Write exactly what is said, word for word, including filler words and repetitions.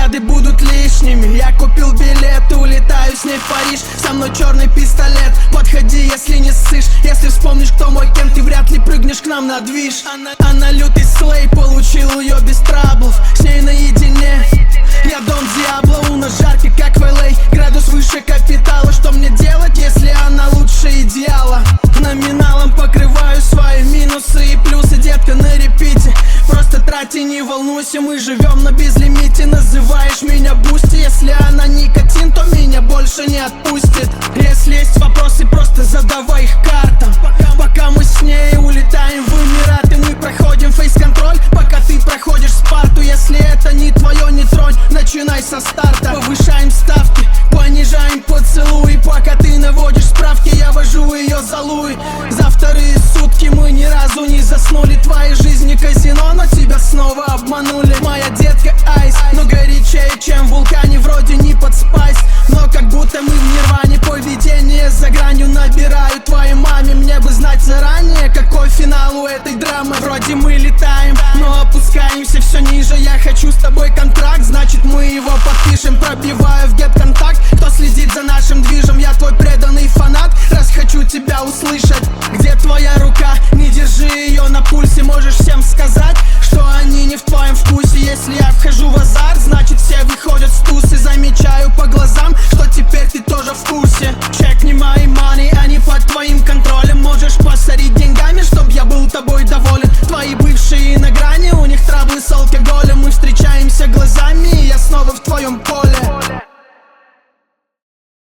взгляды будут лишними. Я купил билет, улетаю с ней в Париж. Со мной черный пистолет, подходи, если не ссышь. Если вспомнишь, кто мой кент, ты вряд ли прыгнешь к нам на движ. Она, она лютый слей, получил ее без траблов. С ней наедине, я Дон Диабло. У нас жарко, как в эл эй, градус выше капитала. Что мне делать, если она лучше идеала? Номиналом покрываю свои минусы и плюсы, детка, на репите. Просто трати, не волнуйся, мы живем на безлимите. Называешь меня Бусти, если она никотин, то меня больше не отпустит. Если есть вопросы, просто задавай их картам. Пока мы с ней улетаем в Эмираты, мы проходим фейс-контроль, пока ты проходишь Спарту. Если это не твое, не тронь, начинай со старта. Повышаем ставки, понижаем поцелуи. Пока ты наводишь справки, я вожу ее за луи. За вторые сутки мы ни разу не заснули. Твоя жизнь не казино, но тебя снова обманули. Моя детка айс, но горячее, чем вулкан.